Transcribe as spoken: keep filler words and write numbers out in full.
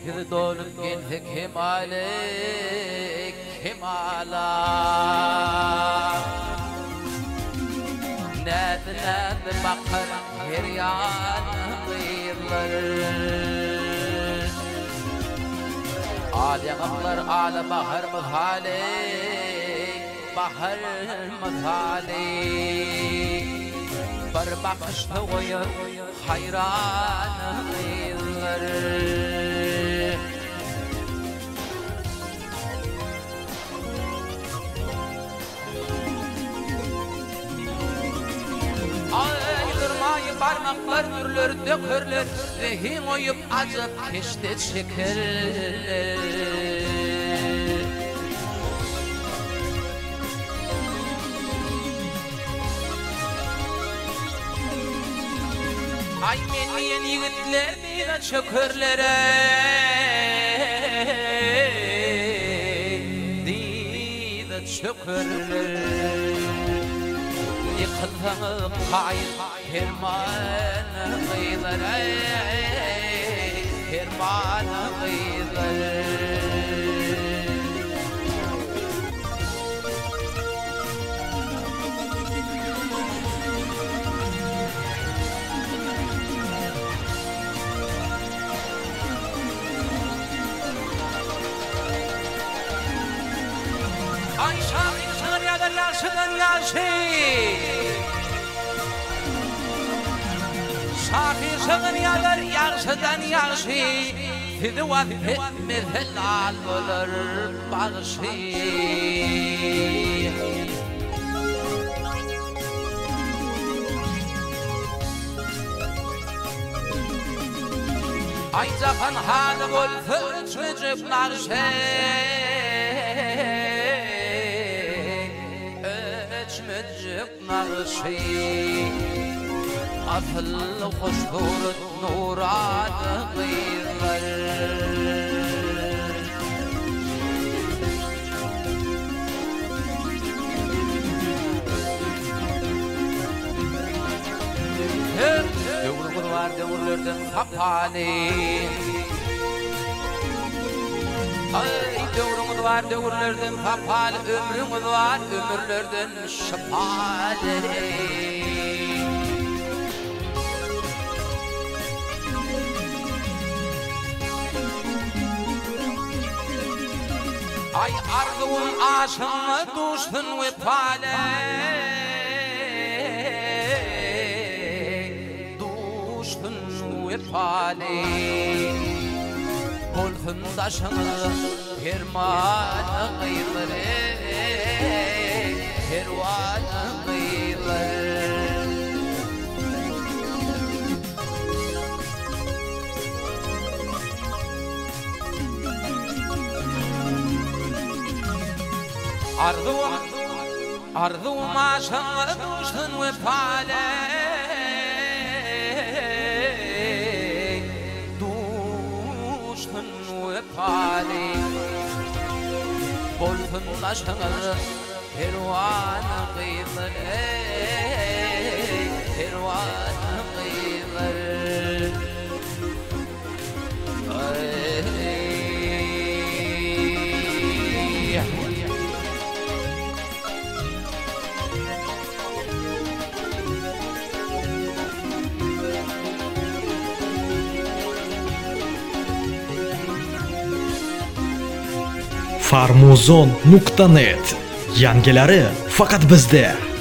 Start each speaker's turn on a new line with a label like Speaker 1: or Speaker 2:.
Speaker 1: sekiz dolup geldi kemale kemala. Ned ned bakır her yan kıyırlar. Ağlayanlar ağla bahar mızhali, bahar mızhali. Bir bakışta koyup hayran kıyırlar. Aydırmayı parmaklar mürler dökürler, rehin oyup acıp keşte çekerler. Ay meniyen yigitler bile çökürlere, dide çökürler. Yıkıldı kayıp hermanı kıyılar, hermanı kıyılar. Ay şahit sığır yağar yaşıdan yaşı, şahit sığır yağar yaşıdan yaşı. Fidi vazifet mezelal olur başı. Ay zapan halı bol fırçıcık narşı, öçmücük narşı. Asıl hoştur nuranı kıyırlar. Dövür var dövürlerden kapali. Ay dövürümüz var dövürlerden kapali, ömrümüz var ömürlerden şapali. Ay arzun aşını duştun ve pale, duştun ve pale. Bolhun daşını hermanı kıyılar, hervanı kıyılar. Arzum, arzum aşını duştun ve pale, duştun ve pale. Bolhun daşını hervanı kıyılar, hervanı kıyılar.
Speaker 2: farmuzon nuqta net yangilari faqat bizda.